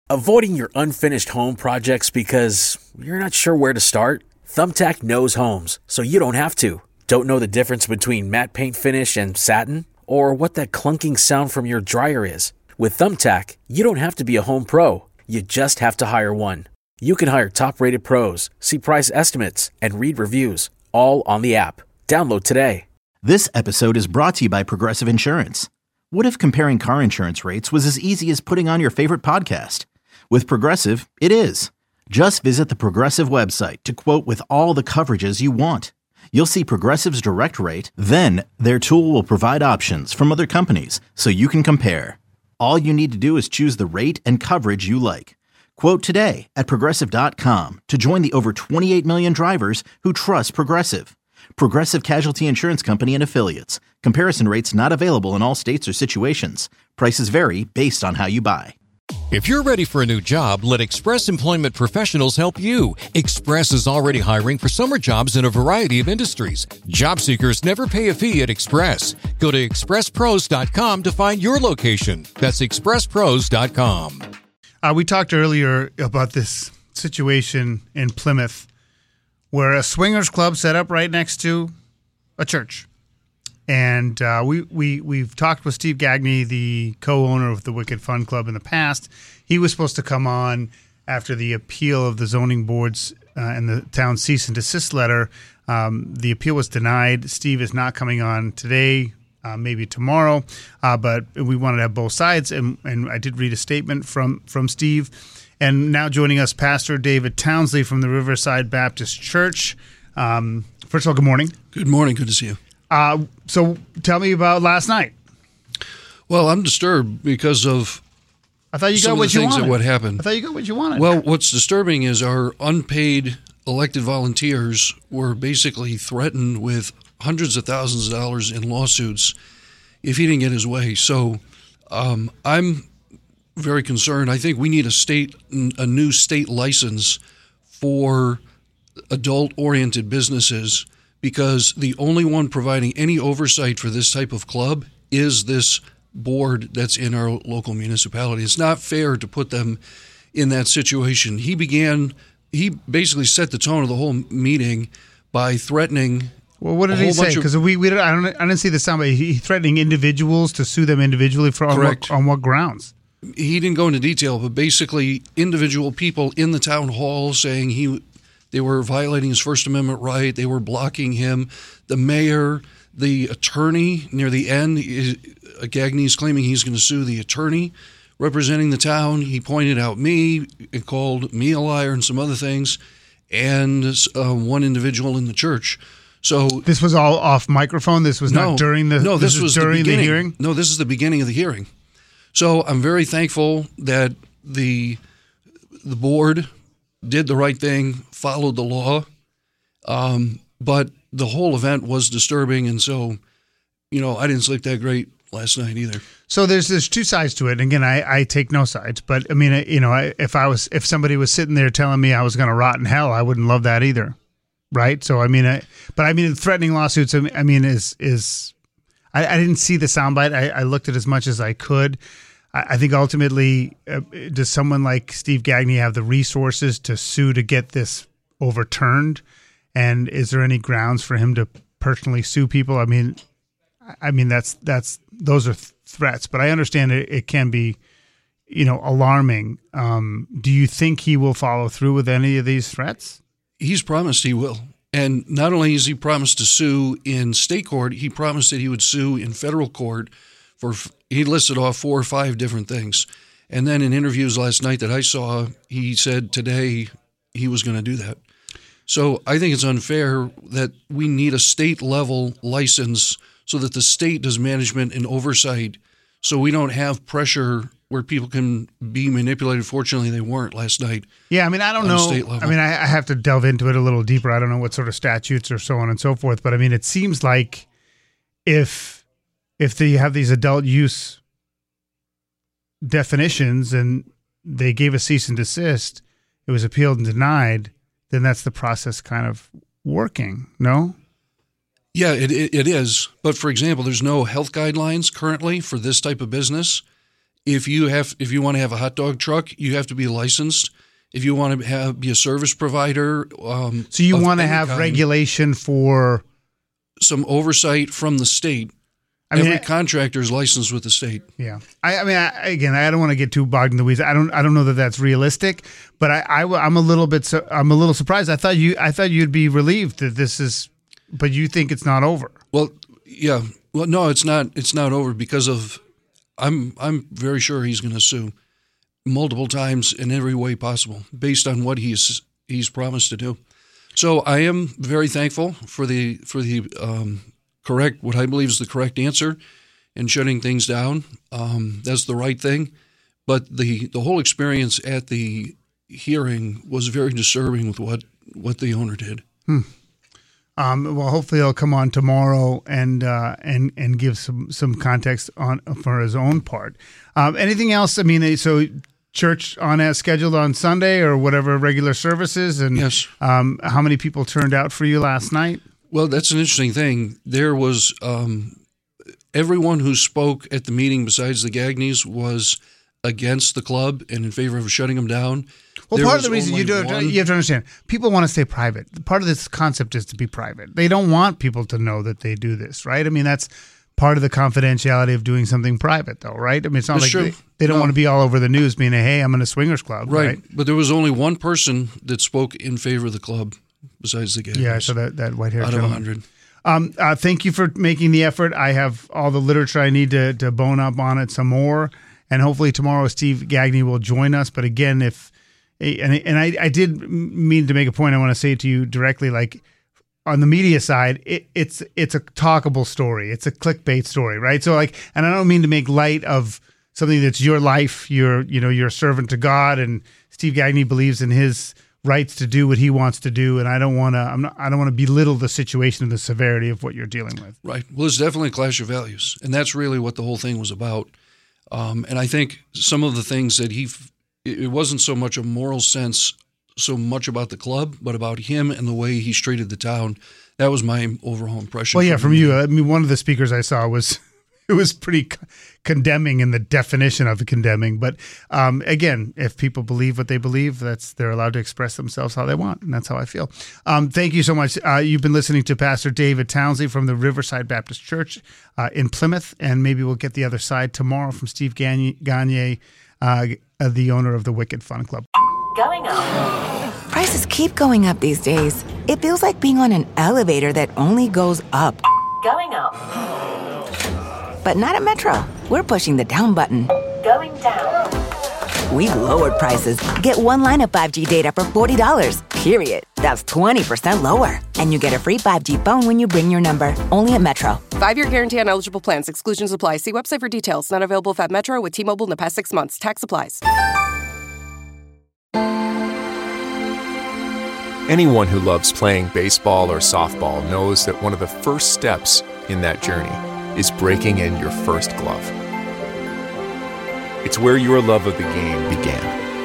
Avoiding your unfinished home projects because you're not sure where to start? Thumbtack knows homes, so you don't have to. Don't know the difference between matte paint finish and satin? Or what that clunking sound from your dryer is? With Thumbtack, you don't have to be a home pro. You just have to hire one. You can hire top-rated pros, see price estimates, and read reviews, all on the app. Download today. This episode is brought to you by Progressive Insurance. What if comparing car insurance rates was as easy as putting on your favorite podcast? With Progressive, it is. Just visit the Progressive website to quote with all the coverages you want. You'll see Progressive's direct rate, then their tool will provide options from other companies so you can compare. All you need to do is choose the rate and coverage you like. Quote today at Progressive.com to join the over 28 million drivers who trust Progressive. Progressive Casualty Insurance Company and Affiliates. Comparison rates not available in all states or situations. Prices vary based on how you buy. If you're ready for a new job, let Express Employment Professionals help you. Express is already hiring for summer jobs in a variety of industries. Job seekers never pay a fee at Express. Go to expresspros.com to find your location. That's expresspros.com. We talked earlier about this situation in Plymouth where a swingers club set up right next to a church. And we've talked with Steve Gagne, the co-owner of the Wicked Fun Club in the past. He was supposed to come on after the appeal of the zoning boards and the town's cease and desist letter. The appeal was denied. Steve is not coming on today, maybe tomorrow, but we wanted to have both sides. And I did read a statement from Steve. And now joining us, Pastor David Townsley from the Riverside Baptist Church. First of all, good morning. Good morning. Good to see you. So tell me about last night. Well, I'm disturbed because of I thought you some got of what the you things wanted. that what happened. I thought you got what you wanted. Well, what's disturbing is our unpaid elected volunteers were basically threatened with hundreds of thousands of dollars in lawsuits if he didn't get his way. So I'm very concerned. I think we need a new state license for adult-oriented businesses, because the only one providing any oversight for this type of club is this board that's in our local municipality. It's not fair to put them in that situation. He basically set the tone of the whole meeting by threatening. Well, what did he say? Because I didn't see the sound, but he threatening individuals to sue them individually on what grounds? He didn't go into detail, but basically individual people in the town hall saying they were violating his First Amendment right. They were blocking him. The mayor, the attorney near the end, Gagne is claiming he's going to sue the attorney representing the town. He pointed out me and called me a liar and some other things, and one individual in the church. So this was all off microphone? This was not during the this was during the hearing? No, this is the beginning of the hearing. So I'm very thankful that the board did the right thing, followed the law, but the whole event was disturbing, and so, I didn't sleep that great last night either. So there's two sides to it. And again, I take no sides, but I mean, if somebody was sitting there telling me I was going to rot in hell, I wouldn't love that either, right? So I mean, threatening lawsuits, I didn't see the soundbite. I looked at as much as I could. I think ultimately, does someone like Steve Gagne have the resources to sue to get this overturned? And is there any grounds for him to personally sue people? I mean, those are threats, but I understand it can be, alarming. Do you think he will follow through with any of these threats? He's promised he will. And not only has he promised to sue in state court, he promised that he would sue in federal court he listed off 4 or 5 different things. And then in interviews last night that I saw, he said today he was going to do that. So I think it's unfair that we need a state-level license so that the state does management and oversight, so we don't have pressure where people can be manipulated. Fortunately, they weren't last night. Yeah, I mean, I don't know. I mean, I have to delve into it a little deeper. I don't know what sort of statutes or so on and so forth. But I mean, it seems like if they have these adult use definitions and they gave a cease and desist, it was appealed and denied, then that's the process kind of working, no? Yeah, it is. But for example, there's no health guidelines currently for this type of business. If you want to have a hot dog truck, you have to be licensed. If you want to be a service provider, so you want to have regulation for some oversight from the state. Every contractor is licensed with the state. Yeah, I don't want to get too bogged in the weeds. I don't know that that's realistic, but I'm a little surprised. I thought you'd be relieved that this is, but you think it's not over. Well, yeah. Well, no, it's not. It's not over because of. I'm very sure he's going to sue multiple times in every way possible based on what he's promised to do. So I am very thankful for the correct, what I believe is the correct answer in shutting things down. That's the right thing. But the whole experience at the hearing was very disturbing with what the owner did. Well, hopefully he'll come on tomorrow and give some context for his own part. Anything else? I mean, so church on as scheduled on Sunday or whatever regular services, and yes. How many people turned out for you last night? Well, that's an interesting thing. There was everyone who spoke at the meeting besides the Gagneys was against the club and in favor of shutting them down. Well, part of the reason you have to understand, people want to stay private. Part of this concept is to be private. They don't want people to know that they do this, right? I mean, that's part of the confidentiality of doing something private, though, right? I mean, it's not like they don't want to be all over the news being, hey, I'm in a swingers club, right? But there was only one person that spoke in favor of the club besides the Gagneys. Yeah, so that white-haired out of gentleman. 100. Thank you for making the effort. I have all the literature I need to bone up on it some more, and hopefully tomorrow Steve Gagne will join us. But again, I did mean to make a point. I want to say it to you directly, like on the media side, it's a talkable story. It's a clickbait story, right? So and I don't mean to make light of something that's your life. You're a servant to God, and Steve Gagne believes in his rights to do what he wants to do, and I don't want to belittle the situation and the severity of what you're dealing with. Right. Well, it's definitely a clash of values, and that's really what the whole thing was about. And I think some of the things that it wasn't so much a moral sense, so much about the club, but about him and the way he's treated the town. That was my overall impression. Well, yeah, from you. I mean, one of the speakers I saw was pretty condemning in the definition of condemning. But again, if people believe what they believe, they're allowed to express themselves how they want, and that's how I feel. Thank you so much. You've been listening to Pastor David Townsley from the Riverside Baptist Church in Plymouth, and maybe we'll get the other side tomorrow from Steve Gagne, the owner of the Wicked Fun Club. Going up. Prices keep going up these days. It feels like being on an elevator that only goes up. Going up. But not at Metro. We're pushing the down button. Going down. We've lowered prices. Get one line of 5G data for $40, period. That's 20% lower. And you get a free 5G phone when you bring your number. Only at Metro. 5-year guarantee on eligible plans. Exclusions apply. See website for details. Not available at Metro with T-Mobile in the past 6 months. Tax applies. Anyone who loves playing baseball or softball knows that one of the first steps in that journey is breaking in your first glove. It's where your love of the game began.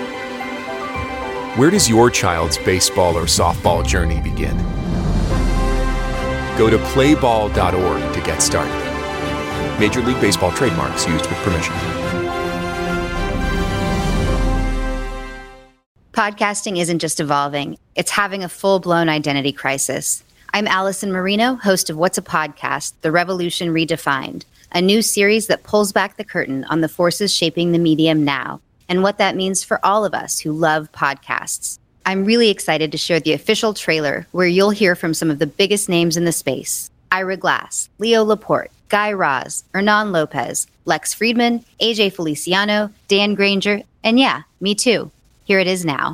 Where does your child's baseball or softball journey begin? Go to playball.org to get started. Major League Baseball trademarks used with permission. Podcasting isn't just evolving, it's having a full-blown identity crisis. I'm Allison Marino, host of What's a Podcast? The Revolution Redefined, a new series that pulls back the curtain on the forces shaping the medium now and what that means for all of us who love podcasts. I'm really excited to share the official trailer where you'll hear from some of the biggest names in the space. Ira Glass, Leo Laporte, Guy Raz, Hernan Lopez, Lex Friedman, AJ Feliciano, Dan Granger, and yeah, me too. Here it is now.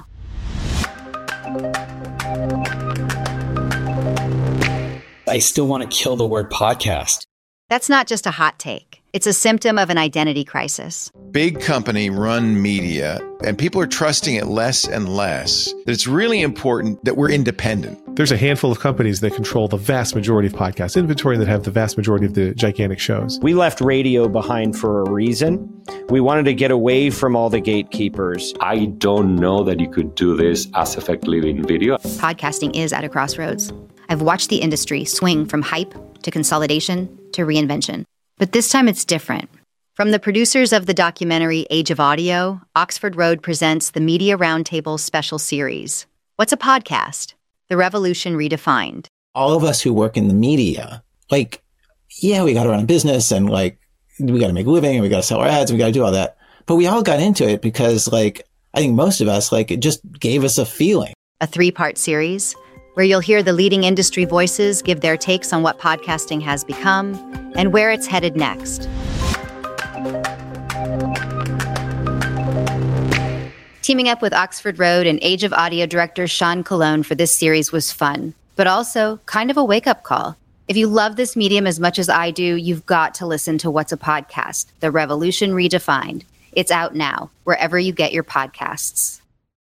I still want to kill the word podcast. That's not just a hot take. It's a symptom of an identity crisis. Big company run media, and people are trusting it less and less. That it's really important that we're independent. There's a handful of companies that control the vast majority of podcast inventory and that have the vast majority of the gigantic shows. We left radio behind for a reason. We wanted to get away from all the gatekeepers. I don't know that you could do this as effectively in video. Podcasting is at a crossroads. I've watched the industry swing from hype to consolidation to reinvention. But this time it's different. From the producers of the documentary Age of Audio, Oxford Road presents the Media Roundtable special series. What's a podcast? The Revolution Redefined. All of us who work in the media, like, yeah, we got to run a business and like, we got to make a living and we got to sell our ads and we got to do all that. But we all got into it because like, I think most of us, like, it just gave us a feeling. A 3-part series where you'll hear the leading industry voices give their takes on what podcasting has become and where it's headed next. Teaming up with Oxford Road and Age of Audio director Sean Colon for this series was fun, but also kind of a wake-up call. If you love this medium as much as I do, you've got to listen to What's a Podcast? The Revolution Redefined. It's out now, wherever you get your podcasts.